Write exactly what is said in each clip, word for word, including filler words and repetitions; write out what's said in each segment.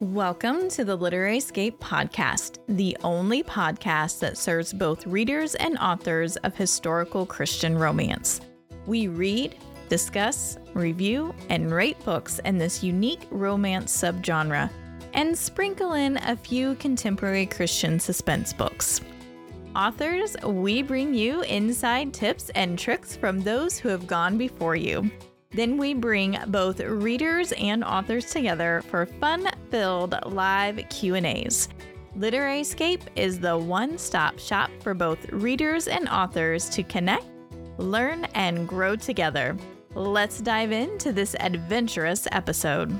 Welcome to the Literary Escape Podcast, the only podcast that serves both readers and authors of historical Christian romance. We read, discuss, review, and rate books in this unique romance subgenre, and sprinkle in a few contemporary Christian suspense books. Authors, we bring you inside tips and tricks from those who have gone before you. Then we bring both readers and authors together for fun-filled live Q and A's. Literary Escape is the one-stop shop for both readers and authors to connect, learn, and grow together. Let's dive into this adventurous episode.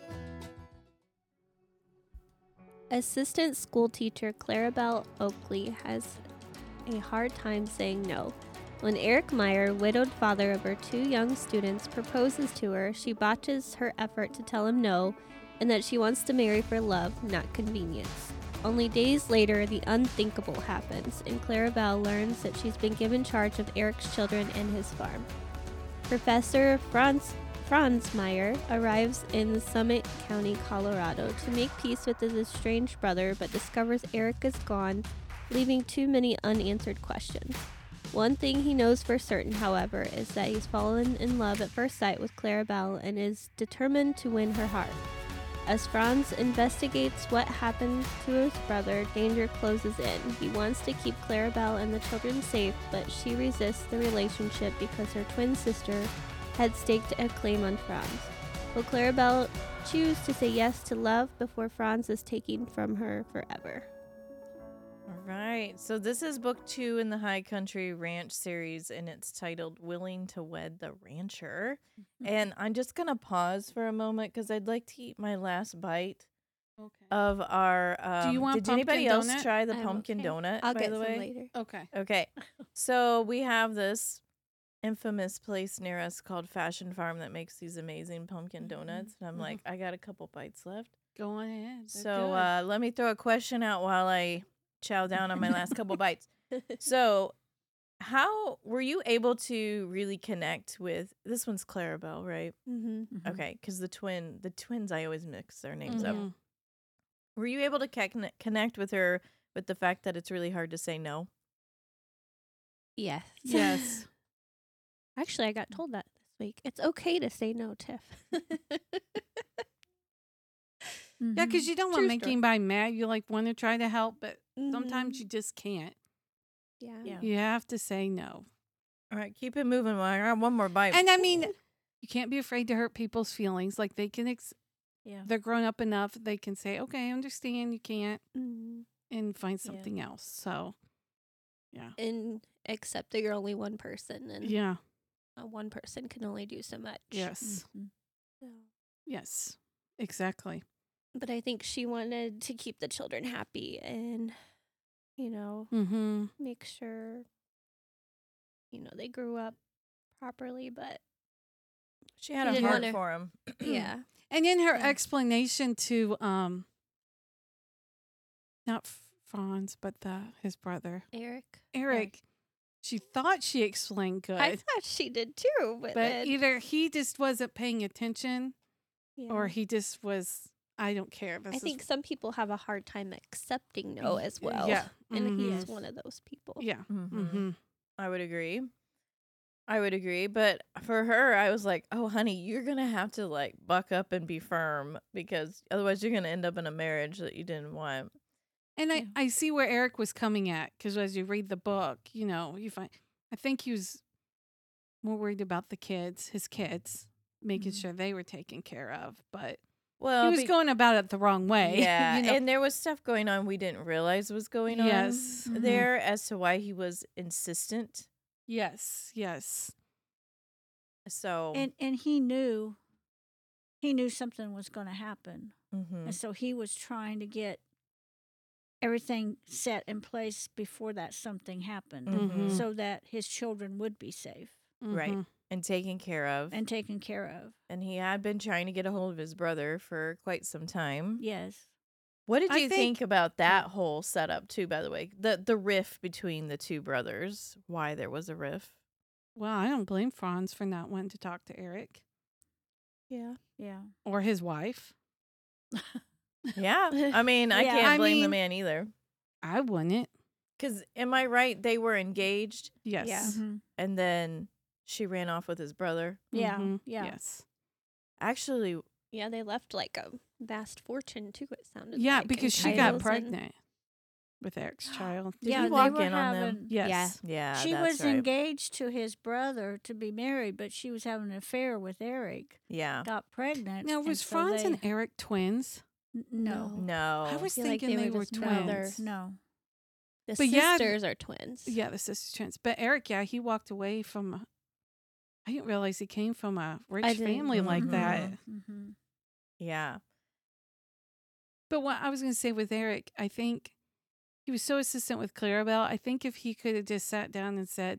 Assistant school teacher Clarabelle Oakley has a hard time saying no. When Eric Meyer, widowed father of her two young students, proposes to her, she botches her effort to tell him no and that she wants to marry for love, not convenience. Only days later, the unthinkable happens, and Clarabelle learns that she's been given charge of Eric's children and his farm. Professor Franz, Franz Meyer arrives in Summit County, Colorado, to make peace with his estranged brother, but discovers Eric is gone, leaving too many unanswered questions. One thing he knows for certain, however, is that he's fallen in love at first sight with Clarabelle and is determined to win her heart. As Franz investigates what happened to his brother, danger closes in. He wants to keep Clarabelle and the children safe, but she resists the relationship because her twin sister had staked a claim on Franz. Will Clarabelle choose to say yes to love before Franz is taken from her forever? All right, so this is book two in the High Country Ranch series, and it's titled Willing to Wed the Rancher. Mm-hmm. And I'm just going to pause for a moment because I'd like to eat my last bite okay. of our... Um, Do you want did pumpkin anybody donut? else try the I'm pumpkin okay. donut, I'll by get the some way? later. Okay. Okay, so we have this infamous place near us called Fashion Farm that makes these amazing pumpkin donuts. And I'm mm-hmm. like, I got a couple bites left. Go on ahead. They're so uh, let me throw a question out while I... chow down on my last couple bites. So how were you able to really connect with this one's Clarabelle, right? Mm-hmm. Mm-hmm. Okay, because the twin the twins I always mix their names mm-hmm. up. Were you able to con- connect with her with the fact that it's really hard to say no? Yes. Yes. Actually, I got told that this week. It's okay to say no, Tiff. Mm-hmm. Yeah, because you don't want to make anybody mad. You like want to try to help, but mm-hmm. sometimes you just can't. Yeah. yeah. You have to say no. All right, keep it moving. I got one more bite. And I mean, you can't be afraid to hurt people's feelings. Like they can, ex- yeah, they're grown up enough. They can say, okay, I understand you can't, mm-hmm. and find something yeah. else. So, yeah. And accept that you're only one person. And yeah. Uh, one person can only do so much. Yes. Mm-hmm. So. Yes, exactly. But I think she wanted to keep the children happy and, you know, mm-hmm. make sure, you know, they grew up properly. But she had a heart wanna, for him. Yeah. And in her yeah. explanation to, um, not Franz, but the his brother. Eric. Eric. Eric. She thought she explained good. I thought she did too. But, but then... either he just wasn't paying attention yeah. or he just was... I don't care. This I think is... some people have a hard time accepting no as well. Yeah. And mm-hmm. he's yes. one of those people. Yeah. Mm-hmm. Mm-hmm. I would agree. I would agree. But for her, I was like, oh, honey, you're going to have to like buck up and be firm because otherwise you're going to end up in a marriage that you didn't want. And yeah. I, I see where Eric was coming at because as you read the book, you know, you find, I think he was more worried about the kids, his kids, making mm-hmm. sure they were taken care of. But Well, he was be- going about it the wrong way. Yeah, you know? And there was stuff going on we didn't realize was going on yes. there mm-hmm. as to why he was insistent. Yes, yes. So and and he knew, he knew something was going to happen, mm-hmm. and so he was trying to get everything set in place before that something happened, mm-hmm. so that his children would be safe, mm-hmm. right. And taken care of. And taken care of. And he had been trying to get a hold of his brother for quite some time. Yes. What did you I think, think about that whole setup, too, by the way? The the riff between the two brothers, why there was a riff? Well, I don't blame Franz for not wanting to talk to Eric. Yeah. Yeah. Or his wife. Yeah. I mean, I Yeah. can't I blame the mean- man either. I wouldn't. Because, am I right? They were engaged, Yes. Yeah. Mhm. and then she ran off with his brother. Yeah. Mhm. Yeah. Yes. Actually, Yeah, they left like a vast fortune too. It sounded Yeah, like, because in she got titles and- pregnant with Eric's child. did yeah, he they walk were in on them? having. Yes. Yeah, She that's was right. engaged to his brother to be married, but she was having an affair with Eric. Yeah. Got pregnant. Now, and was so Franz they- and Eric twins? N- No. No. I was feel like thinking they they, were were just brother. twins. No. The But yeah, sisters are twins. Yeah, the sisters twins. But Eric, yeah, he walked away from. a- I didn't realize he came from a rich I didn't. family like Mhm. that. Mm-hmm. Yeah. But what I was going to say with Eric, I think he was so assistant with Clarabelle. I think if he could have just sat down and said,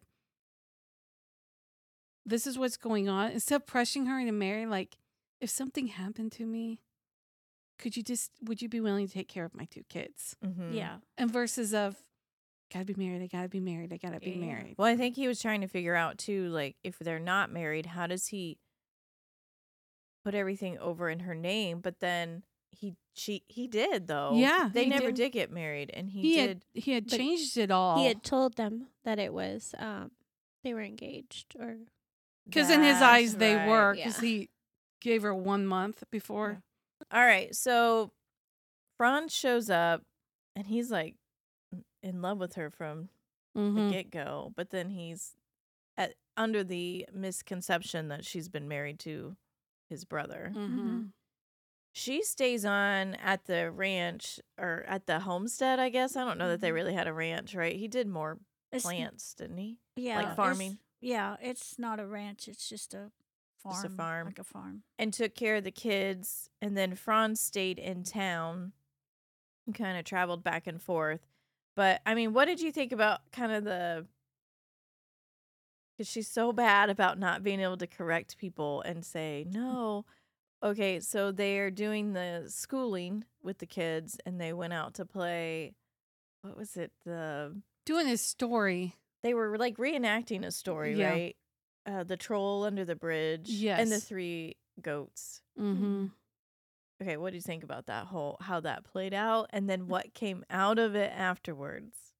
"This is what's going on," instead of pressuring her into marry, like, if something happened to me, could you just, would you be willing to take care of my two kids? hmm Yeah. And versus of, gotta be married, I gotta be married, I gotta be Yeah. married. Well, I think he was trying to figure out, too, like, if they're not married, how does he put everything over in her name? But then he she he did, though. Yeah, They he never did. did get married, and he, He did. had he had But changed it all. He had told them that it was um they were engaged or Because in his That's eyes, they right. were. Because Yeah. he gave her one month before. All right, so Franz shows up, and he's like in love with her from the Mhm. get go, but then he's at, under the misconception that she's been married to his brother. Mhm. She stays on at the ranch or at the homestead, I guess. I don't know that they Mhm. really had a ranch, right? He did more It's, plants, didn't he? Yeah. it's- farming? Yeah. It's not a ranch. It's just a farm. Just a farm. Like a farm. And took care of the kids. And then Franz stayed in town and kind of traveled back and forth. But I mean, what did you think about kind of the. Because she's so bad about not being able to correct people and say, no. Okay, so they're doing the schooling with the kids, and they went out to play. What was it? The Doing his story. They were like reenacting a story, Yeah. right? Uh, the troll under the bridge, and the Yes. three goats. Mm-hmm. Okay, what do you think about that whole how that played out, and then what came out of it afterwards?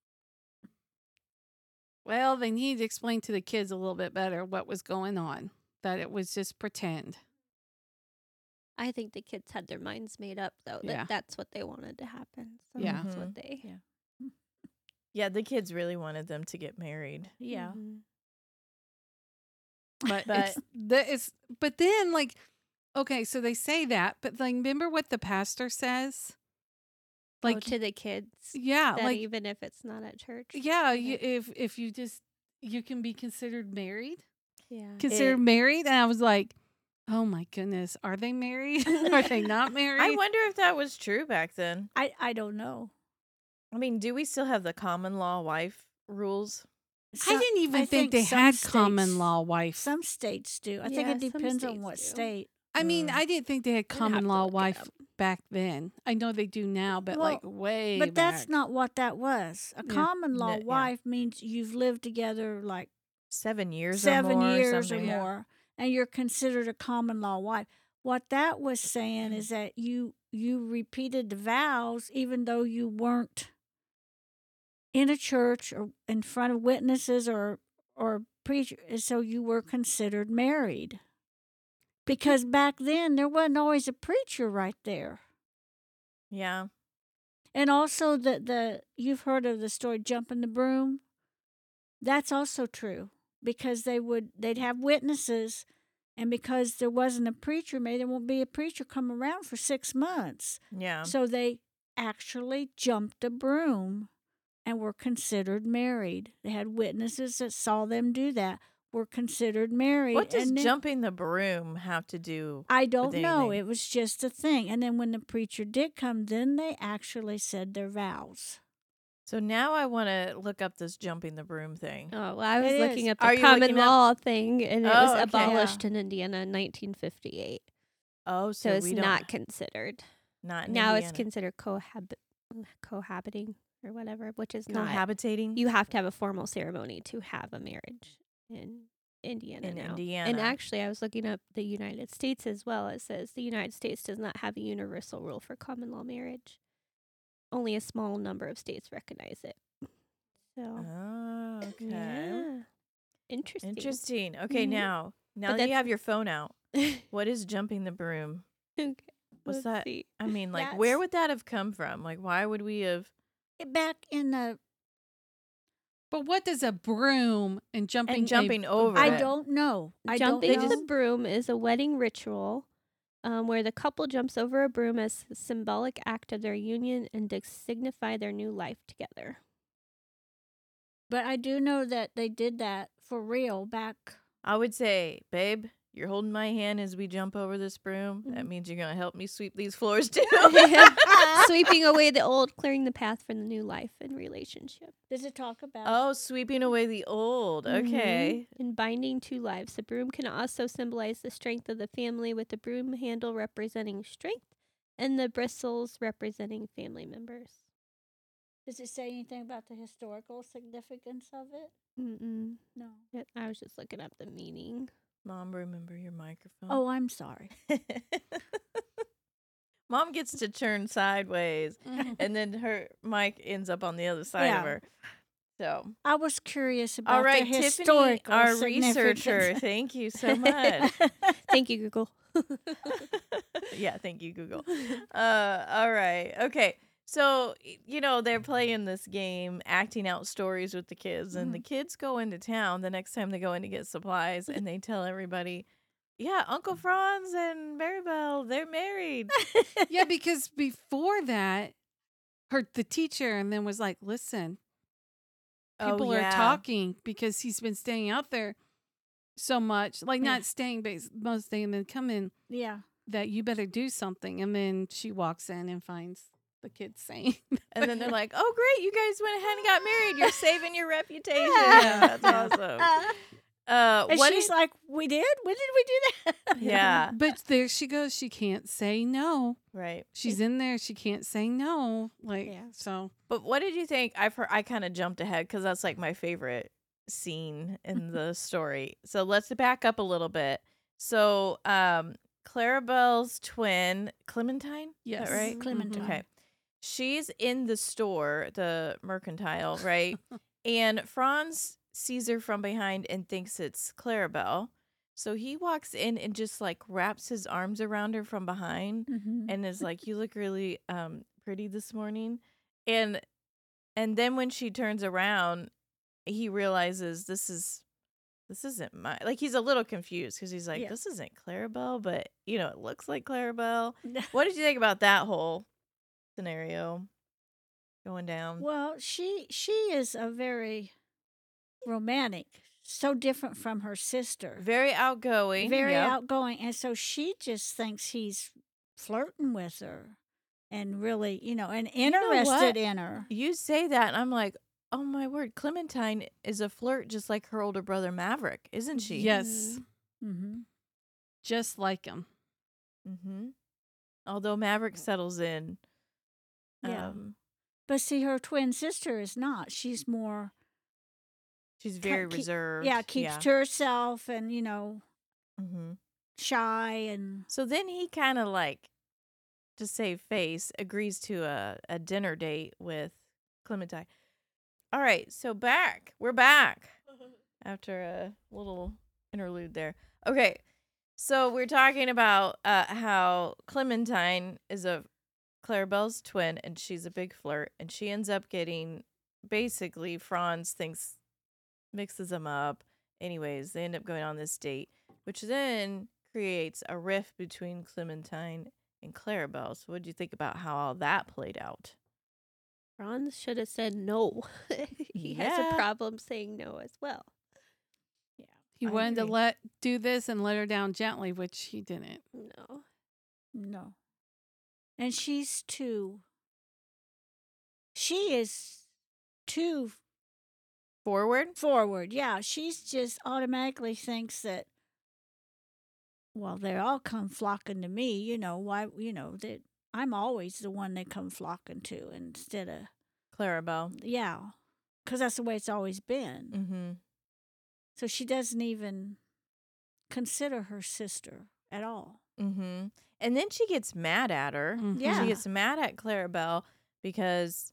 Well, they need to explain to the kids a little bit better what was going on. That it was just pretend. I think the kids had their minds made up though that Yeah. that's what they wanted to happen. So Yeah. that's Mhm. what they Yeah. Yeah, the kids really wanted them to get married. Yeah. Mhm. But, But- it's, the, it's but then like okay, so they say that, but like remember what the pastor says? Like Like to the kids yeah, that like even if it's not at church. yeah, you, if if you just you can be considered married. Yeah. Considered It- married, and I was like, "Oh my goodness, are they married? Are they not married?" I wonder if that was true back then. I, I don't know. I mean, do we still have the common law wife rules? I Some- didn't even I think, they some had states- common law wife. Some states do. I think Yeah, it some depends on states what do. state. I mean, Mm. I didn't think they had I'd have common to law look it wife up. back then. I know they do now, but like way But that's back. not what that was. A Yeah. common law No, yeah. wife means you've lived together like Seven years seven or more years or or something. Yeah. more, and you're considered a common law wife. What that was saying is that you you repeated the vows even though you weren't in a church or in front of witnesses or or preacher, so you were considered married. Because back then there wasn't always a preacher right there. Yeah. And also the the you've heard of the story jumping the broom. That's also true because they would they'd have witnesses, and because there wasn't a preacher, maybe there won't be a preacher come around for six months. Yeah. So they actually jumped a broom and were considered married. They had witnesses that saw them do that, were considered married. What does and then- jumping the broom have to do? I don't with know. anything? It was just a thing. And then when the preacher did come, then they actually said their vows. So now I want to look up this jumping the broom thing. Oh, well, I was It looking is. up the Are you common looking up- law thing, and it Oh, was okay. abolished in Indiana in nineteen fifty-eight. Oh, so, So, it's we don't, not considered. not in Now it's Indiana. considered cohabit, cohabiting or whatever, which is not. cohabitating. You have to have a formal ceremony to have a marriage in Indiana In now. Indiana. And actually, I was looking up the United States as well. It says the United States does not have a universal rule for common law marriage. Only a small number of states recognize it. So, Oh, okay. yeah. Interesting. Interesting. Okay, Mhm. now, now But that you that's- have your phone out, what is jumping the broom? Okay. What's let's that? see. I mean, like, where That's- would that have come from? Like, why would we have? Back in the, But what does a broom and jumping And jumping a, over I it. don't know. I Jumping don't know. the broom is a wedding ritual um, where the couple jumps over a broom as a symbolic act of their union and to signify their new life together. But I do know that they did that for real back. I would say, babe, you're holding my hand as we jump over this broom. That Mhm. means you're gonna help me sweep these floors too. Sweeping away the old, clearing the path for the new life and relationship. Does it talk about? Oh, sweeping away the old. Okay. Mhm. And binding two lives. The broom can also symbolize the strength of the family, with the broom handle representing strength and the bristles representing family members. Does it say anything about the historical significance of it? Mm-mm. No. Yet I was just looking up the meaning. Mom, remember your microphone. Oh, I'm sorry. Mom gets to turn sideways, Mhm. and then her mic ends up on the other side Yeah. of her. So, I was curious about all right, the Tiffany, historical our significance. researcher. Thank you so much. Thank you, Google. Yeah, thank you, Google. Uh, all right, okay. So y- you know they're playing this game, acting out stories with the kids, and the kids go into town the next time they go in to get supplies, and they tell everybody, "Yeah, Uncle Franz and Maribel, they're married." Yeah, because before that, her the teacher and then was like, "Listen, people oh, yeah. are talking because he's been staying out there so much, like Yeah. not staying, but he's most staying, and then come in. Yeah. That you better do something." And then she walks in and finds the kids saying, And then they're like, "Oh, great! You guys went ahead and got married. You're saving your reputation. Yeah. That's awesome." Uh, And what she's is- like, "We did? When did we do that?" yeah, but there she goes. She can't say no. right. She's in there. She can't say no. Like, Yeah. so. But what did you think? I've heard, I kind of jumped ahead because that's like my favorite scene in the story. So let's back up a little bit. So, um, Clarabelle's twin, Clementine, is Yes. that right? Clementine. Okay. She's in the store, the mercantile, right? And Franz sees her from behind and thinks it's Clarabelle. So he walks in and just like wraps his arms around her from behind Mhm. and is like, "You look really um pretty this morning." And and then when she turns around, he realizes this is this isn't my, like, he's a little confused because he's like, Yeah. "This isn't Clarabelle, but you know, it looks like Clarabelle." What did you think about that whole scenario going down? Well, she she is a very romantic, so different from her sister. Very outgoing. Very yep. outgoing, and so she just thinks he's flirting with her, and really, you know, and know interested what? in her. You say that, and I'm like, oh my word, Clementine is a flirt just like her older brother Maverick, isn't she? Yes. Mm-hmm. Just like him. Mm-hmm. Although Maverick settles in. Yeah. Um, But see, her twin sister is not. She's more, she's ki- very keep- reserved. yeah, keeps to herself, and you know, Mm-hmm. shy, and So then he kind of like, to save face, agrees to a, a dinner date with Clementine. All right, so back. We're back after a little interlude there. Okay, so we're talking about uh, how Clementine is a Clarabelle's twin, and she's a big flirt, and she ends up getting, basically, Franz thinks, mixes them up. Anyways, they end up going on this date, which then creates a rift between Clementine and Clarabelle. So what do you think about how all that played out? Franz should have said no. He has Yeah. a problem saying no as well. yeah, He I wanted to agree. let do this and let her down gently, which he didn't. No. no, and she's too. She is too Forward? forward. Yeah, she's just automatically thinks that. Well, they all come flocking to me. You know why? You know that I'm always the one they come flocking to instead of Clarabelle. yeah, because that's the way it's always been. Mm-hmm. So she doesn't even consider her sister at all. Mm-hmm. And then she gets mad at her. Mhm. Yeah. She gets mad at Clarabelle because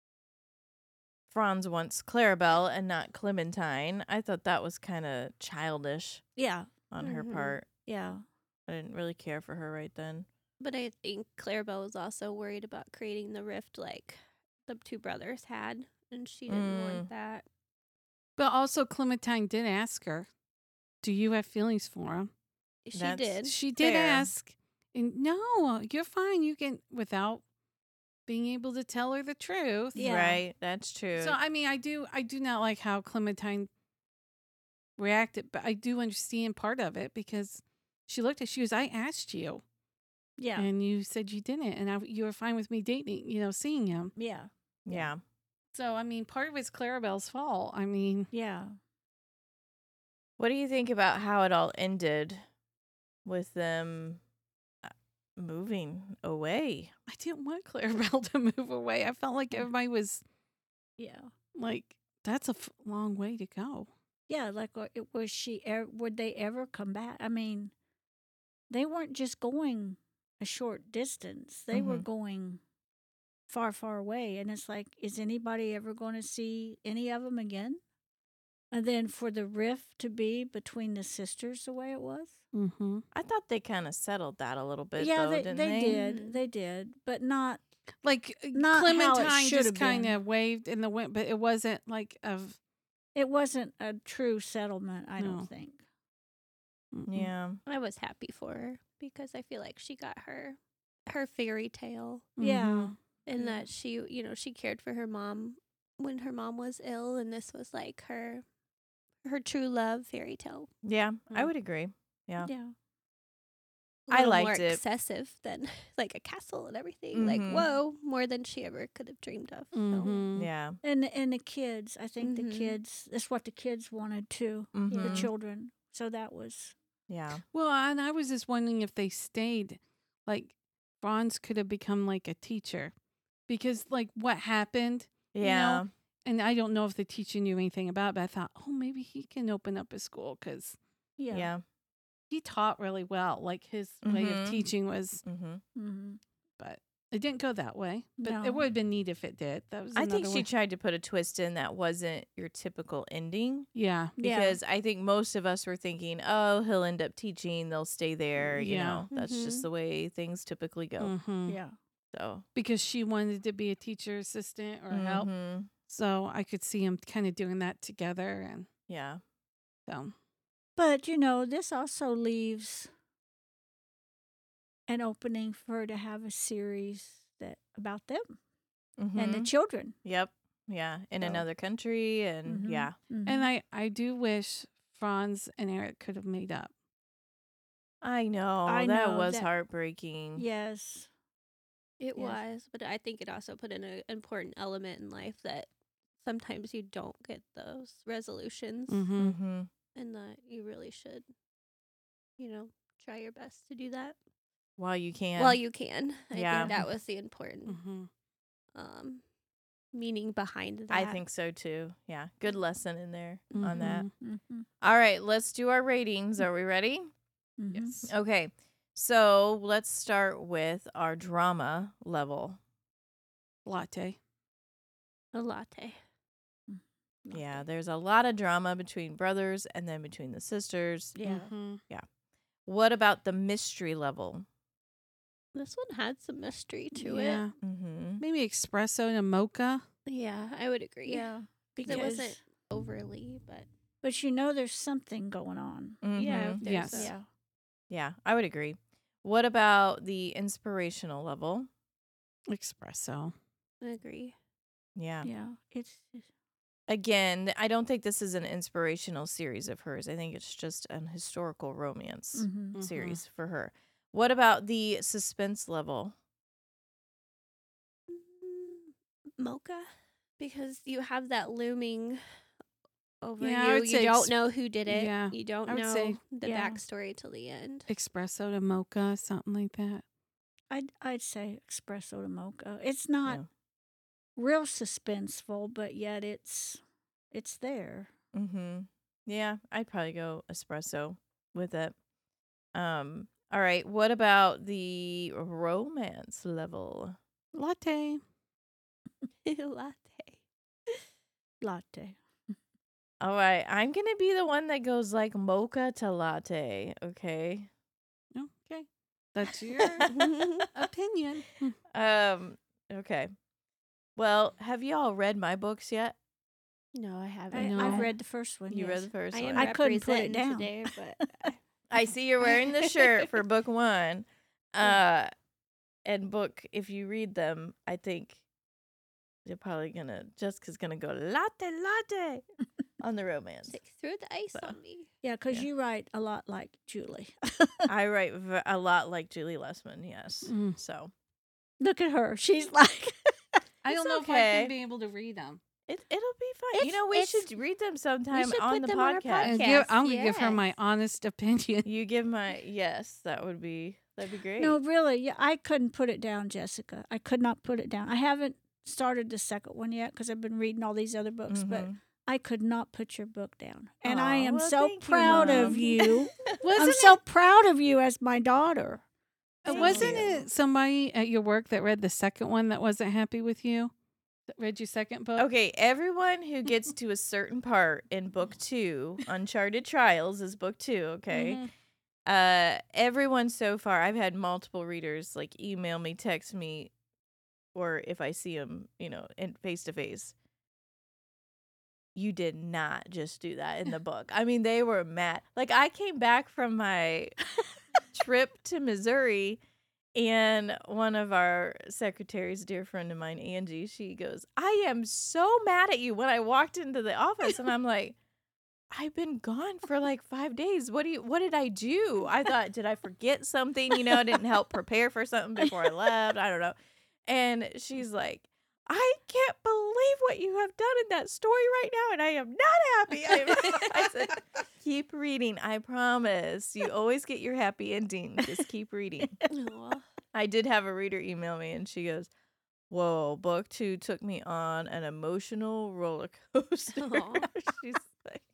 Franz wants Clarabelle and not Clementine. I thought that was kind of childish Yeah, on her Mhm. part. yeah, I didn't really care for her right then. But I think Clarabelle was also worried about creating the rift like the two brothers had, and she didn't Mm. want that. But also, Clementine did ask her, "Do you have feelings for him?" She That's- did. She did Fair. ask, and no, you're fine. You can, without being able to tell her the truth. Yeah. Right? That's true. So I mean, I do, I do not like how Clementine reacted, but I do understand part of it because she looked at, she was, I asked you, yeah, and you said you didn't, and I, you were fine with me dating, you know, seeing him. yeah, yeah. So I mean, part of it's Clarabelle's fault. I mean, yeah. What do you think about how it all ended with them uh, moving away? I didn't want Clarabelle to move away. I felt like everybody was Yeah. like, that's a f- long way to go. Yeah, like uh, it was she ever, would they ever come back? I mean, they weren't just going a short distance. They were Mhm. going far, far away, and it's like, is anybody ever going to see any of them again? And then for the rift to be between the sisters the way it was. Mm-hmm. I thought they kind of settled that a little bit, yeah, though, they didn't they, they? did, Mhm. they did, but not. Like uh, Not how it Clementine should just have kind been. of waved in the wind, but it wasn't like of It wasn't a true settlement. I No. don't think. mm-mm. Yeah. I was happy for her because I feel like she got her her fairy tale, Yeah. Mhm. and Yeah. that she, you know, she cared for her mom when her mom was ill, and this was like her her true love fairy tale. Yeah, I Mm. would agree. Yeah. Yeah. A I little liked more it. excessive than like a castle and everything. Like, Mhm. whoa, more than she ever could have dreamed of. So. Mhm. Yeah. And and the kids, I think the Mhm. kids. That's what the kids wanted too. The Mhm. Yeah. children. So that was. Yeah. Well, and I was just wondering if they stayed, like Franz could have become like a teacher, because like what happened, Yeah. you know, and I don't know if the teacher knew anything about it, but I thought, oh, maybe he can open up a school because Yeah. Yeah. he taught really well. Like his way Mhm. of teaching was, Mm-hmm. Mm-hmm. but it didn't go that way. But No. it would have been neat if it did. That was I think another she way. tried to put a twist in that wasn't your typical ending Yeah. Yeah. because I think most of us were thinking, oh, he'll end up teaching, they'll stay there. You Yeah. know, that's just Mhm. the way things typically go. hmm Yeah. So, Because she wanted to be a teacher assistant or help. mhm. So I could see him kind of doing that together. And Yeah. so, But you know, this also leaves an opening for her to have a series that about them and the Mhm. children. Yep. Yeah. In So- another country. And Mhm. yeah. Mhm. and I, I do wish Franz and Eric could have made up. I know. I that know, was that- heartbreaking. yes. It Yes. was, but I think it also put in an important element in life that sometimes you don't get those resolutions, Mm-hmm. Mm-hmm. and that you really should, you know, try your best to do that While you can. while you can. I Yeah. think that was the important Mm-hmm. um, meaning behind that. I think so too. Yeah. Good lesson in there on that. Mm-hmm. Mm-hmm. All right. Let's do our ratings. Are we ready? Mm-hmm. Yes. Okay. So let's start with our drama level. Latte. a latte. Yeah. There's a lot of drama between brothers and then between the sisters. Yeah. Mhm. What about the mystery level? This one had some mystery to yeah. it. Mm-hmm. Maybe espresso and a mocha. Yeah, I would agree. Yeah. 'Cause Because it wasn't overly, but but you know there's something going on. yeah, if there's Yes. a- Yeah. Yeah. I would agree. What about the inspirational level? Espresso. I agree. Yeah. Yeah. It's Again, I don't think this is an inspirational series of hers. I think it's just an historical romance mm-hmm. Mhm. series for her. What about the suspense level? Mm, Mocha, because you have that looming over Yeah, I you. would You say don't ex- know who did it. yeah, You don't I would know say- the Yeah. backstory till the end. Espresso to mocha, something like that. I'd I'd say espresso to mocha. It's not Yeah. real suspenseful, but yet it's it's there. Mm-hmm. Yeah, I'd probably go espresso with it. Um, all right. What about the romance level? Latte. Latte. Latte. All right. I'm going to be the one that goes like mocha to latte. Okay. Okay. That's your opinion. Um, okay. Well, have y'all read my books yet? No, I I, haven't. No. I've read the first one. You yes. read the first I one. am I couldn't put it representing down. today, but I- I see you're wearing the shirt for book one. Uh, and book, if you read them, I think you're probably gonna, Jessica's gonna go latte, latte on the romance. like, throw the ice So. on me. Yeah, because Yeah. you write a lot like Julie. I write v- a lot like Julie Lessman, yes. Mm. So Look at her. She's like, I It's don't know if I okay. can be able to read them. it, it'll be fun. you It's- know, we it's- should read them sometime should on put the them on our podcast. And podcast. give, I'm gonna give her yes. my honest opinion. You give my, yes, that would be, that'd be great. no, really. Yeah, I couldn't put it down, Jessica. I could not put it down. I haven't started the second one yet because I've been reading all these other books, but Mhm. I could not put your book down. And I Aw, am well, so thank you, proud of Mom. you. I'm Wasn't so proud of you as my daughter. it, Thank wasn't you. it somebody at your work that read the second one that wasn't happy with you? That read your second book? Okay, everyone who gets to a certain part in book two, Uncharted Trials is book two, okay? Mhm. Uh, everyone so far, I've had multiple readers like email me, text me, or if I see them, you know, in face to face. You did not just do that in the book. I mean, they were mad. Like, I came back from my trip to Missouri, and one of our secretaries, dear friend of mine, Angie, she goes, I am so mad at you when I walked into the office. And I'm like, I've been gone for like five days. What do you, what did I do? I thought, did I forget something? You know, I didn't help prepare for something before I left. I don't know. And she's like, I can't believe what you have done in that story right now, and I am not happy. I, I said, keep reading. I promise. You always get your happy ending. Just keep reading. Aw. I did have a reader email me, and she goes, whoa, book two took me on an emotional roller coaster. Aw. She's like,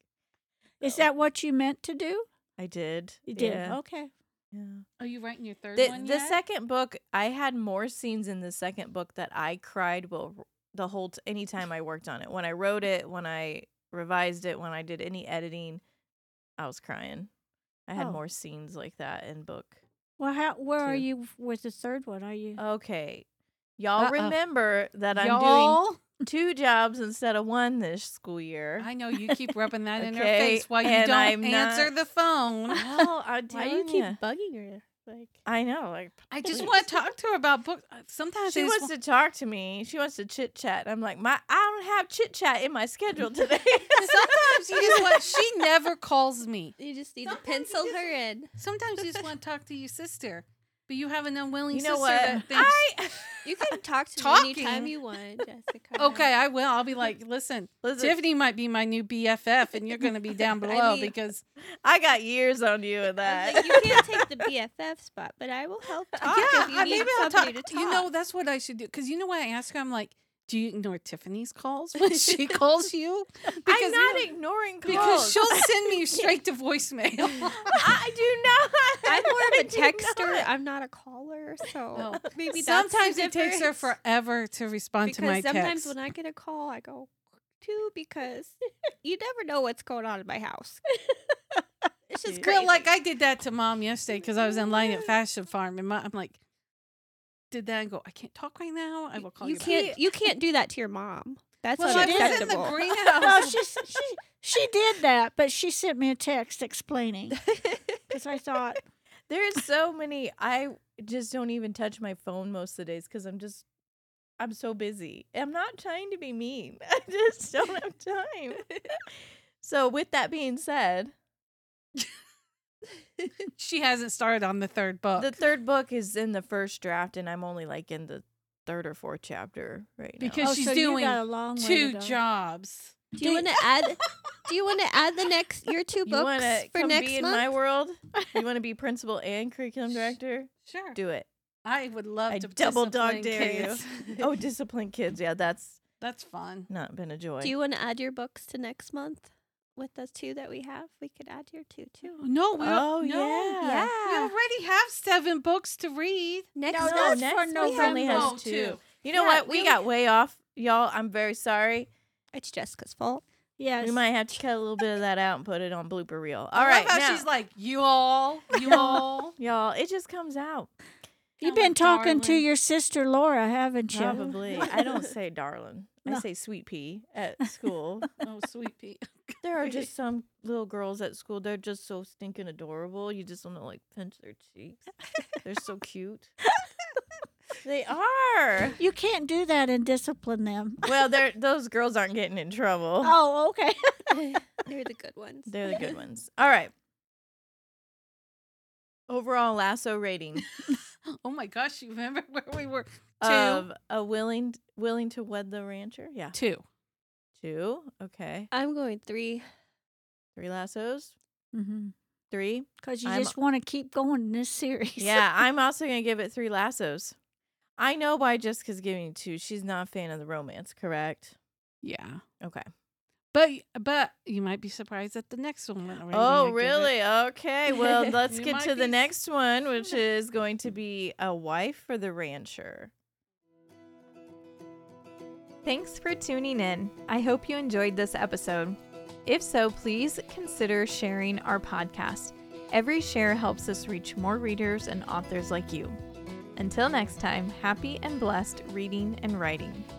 Is oh. that what you meant to do? I did. You did. Yeah. Okay. Yeah. Are you writing your third The, one the yet? second book, I had more scenes in the second book that I cried well the whole t- anytime I worked on it. When I wrote it, when I revised it, when I did any editing, I was crying. I had Oh. more scenes like that in book. Well, how? Where are Two. you with the third one? Are you? Okay. Y'all Uh-oh. remember that I'm Y'all, doing two jobs instead of one this school year. I know you keep rubbing that in her Okay, face while you and don't I'm answer not- the phone. Well, I'm Why telling do you keep ya. bugging her? Like, I know. Like, I just please. want to talk to her about books. Sometimes She I just wants wa- to talk to me. She wants to chit chat. I'm like, my I don't have chit chat in my schedule today. Sometimes you just want. She never calls me. you just need Sometimes to you pencil just- her in. Sometimes you just want to talk to your sister, but you have an unwilling You know sister what? that thinks. I You can talk to Talking. me anytime you want, Jessica. Okay, I will. I'll be like, listen, listen. Tiffany might be my new B F F, and you're going to be down below mean- because I got years on you in I was that. like, you can't take the B F F spot, but I will help talk yeah, if you I- need maybe I'll somebody talk. to talk. You know, that's what I should do. Because you know what I ask her? I'm like, do you ignore Tiffany's calls when she calls you? Because I'm you not know- ignoring calls. Because she'll send me straight to voicemail. I do not. I'm more I of a do texter. not. I'm not a caller, so Oh. maybe that's Sometimes the it takes her difference. forever to respond Because to my sometimes text. when I get a call, I go too because you never know what's going on in my house. It's just Yeah. crazy. Well, like I did that to mom yesterday because I was in line at Fashion Farm, and my, I'm like, did that and go, I can't talk right now. I will call you. you back." can't you can't do that to your mom. That's Well, I was in the unacceptable. greenhouse. No, she, s- she she did that, but she sent me a text explaining because I thought, There's so many. I just don't even touch my phone most of the days because I'm just, I'm so busy. I'm not trying to be mean. I just don't have time. So with that being said, She hasn't started on the third book the third book is in the first draft, and I'm only like in the third or fourth chapter right now. Because oh, she's so doing you got a long way two to go. jobs. Do you want to add? Do you want to add the next your two you books want to for come next be in month? my world? You want to be principal and curriculum director? Sure. Do it. I would love I to double dog discipline dare you. kids. Oh, discipline kids. Yeah, that's That's fun. not been a joy. Do you want to add your books to next month, with the two that we have. We could add your two too. No, we Oh, don't, no. yeah. We already have seven books to read. Next No, month, that's next for week November. only has Oh, two. two. You know Yeah, what? We we- got way off, y'all. I'm very sorry. it's Jessica's fault. Yes. We might have to cut a little bit of that out and put it on blooper reel. All I right, love how now, she's like, you all, you all. y'all, it just comes out. You've Kinda been like talking to darling. your sister Laura, haven't you? Probably. I don't say darling. I No. say sweet pea at school. Oh, sweet pea. There are just some little girls at school. They're just so stinking adorable. You just want to like pinch their cheeks. They're so cute. They are. You can't do that and discipline them. Well, they're those girls aren't getting in trouble. Oh, okay. They're the good ones. They're the good ones. All right. Overall lasso rating Oh my gosh, you remember where we were? Two. of a willing willing to wed the rancher. Yeah, Two. two. Okay, I'm going three. three lassos. Mm-hmm. Three. Because you I'm- just want to keep going in this series. Yeah, I'm also gonna give it three lassos. I know why Jessica's giving two. She's not a fan of the romance, correct? Yeah. Okay. But but you might be surprised at the next one. Already Oh, I give it. really? Okay. Well, let's You get might to the be- next one, which is going to be A Wife for the Rancher. Thanks for tuning in. I hope you enjoyed this episode. If so, please consider sharing our podcast. Every share helps us reach more readers and authors like you. Until next time, happy and blessed reading and writing.